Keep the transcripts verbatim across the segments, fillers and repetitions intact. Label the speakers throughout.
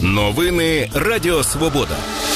Speaker 1: Новини Радіо Свобода.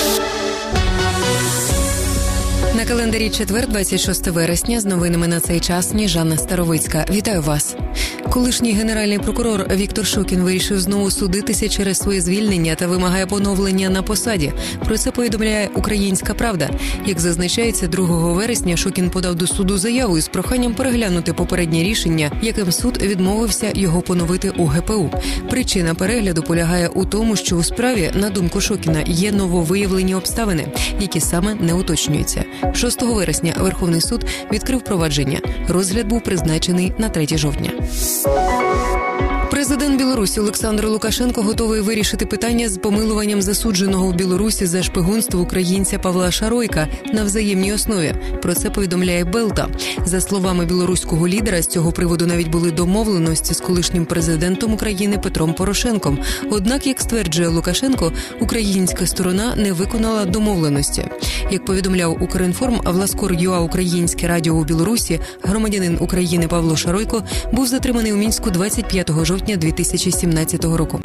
Speaker 2: На календарі четвер, двадцять шостого вересня, з новинами на цей час Сніжана Старовицька. Вітаю вас. Колишній генеральний прокурор Віктор Шокін вирішив знову судитися через своє звільнення та вимагає поновлення на посаді. Про це повідомляє «Українська правда». Як зазначається, другого вересня Шокін подав до суду заяву із проханням переглянути попереднє рішення, яким суд відмовився його поновити у ге пе у. Причина перегляду полягає у тому, що у справі, на думку Шокіна, є нововиявлені обставини, які саме не уточнюються. шостого вересня Верховний суд відкрив провадження. Розгляд був призначений на третє жовтня. Президент Білорусі Олександр Лукашенко готовий вирішити питання з помилуванням засудженого в Білорусі за шпигунство українця Павла Шаройка на взаємній основі. Про це повідомляє Белта. За словами білоруського лідера, з цього приводу навіть були домовленості з колишнім президентом України Петром Порошенком. Однак, як стверджує Лукашенко, українська сторона не виконала домовленості. Як повідомляв Укрінформ, Власкор.ЮА «Українське радіо» у Білорусі, громадянин України Павло Шаройко був затриманий у Мінську двадцять п'ятого жовтня дві тисячі сімнадцятого року.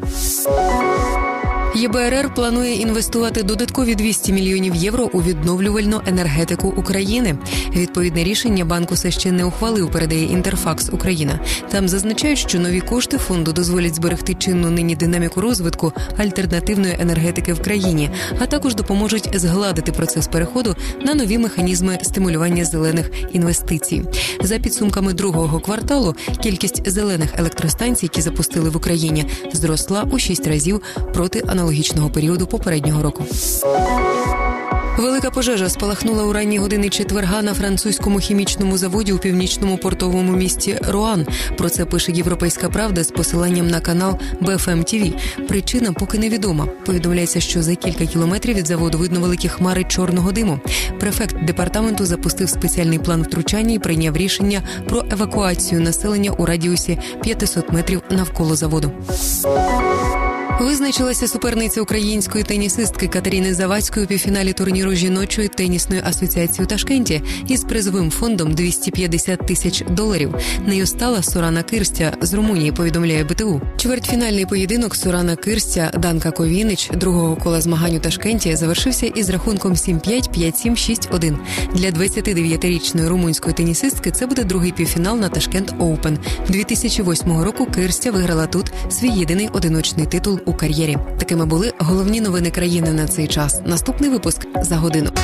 Speaker 2: є бе ер ер планує інвестувати додаткові двісті мільйонів євро у відновлювальну енергетику України. Відповідне рішення банк усе ще не ухвалив, передає Інтерфакс Україна. Там зазначають, що нові кошти фонду дозволять зберегти чинну нині динаміку розвитку альтернативної енергетики в країні, а також допоможуть згладити процес переходу на нові механізми стимулювання зелених інвестицій. За підсумками другого кварталу, кількість зелених електростанцій, які запустили в Україні, зросла у шість разів проти аналогічного періоду попереднього року. Велика пожежа спалахнула у ранні години четверга на французькому хімічному заводі у північному портовому місті Руан. Про це пише «Європейська правда» з посиланням на канал Бе Еф Ем Ті Ві. Причина поки невідома. Повідомляється, що за кілька кілометрів від заводу видно великі хмари чорного диму. Префект департаменту запустив спеціальний план втручання і прийняв рішення про евакуацію населення у радіусі п'ятсот метрів навколо заводу. Визначилася суперниця української тенісистки Катерини Завадської у півфіналі турніру жіночої тенісної асоціації у Ташкенті із призовим фондом двісті п'ятдесят тисяч доларів. Нею стала Сорана Кирстя з Румунії, повідомляє Бе Те У. Чвертьфінальний поєдинок Сорана Кирстя, Данка Ковінич другого кола змагань у Ташкенті завершився із рахунком сім п'ять, п'ять сім, шість один. Для двадцятидев'ятирічної румунської тенісистки це буде другий півфінал на Ташкент Оупен. дві тисячі восьмого року Кирстя виграла тут свій єдиний одиночний титул у кар'єрі. Такими були головні новини країни на цей час. Наступний випуск за годину.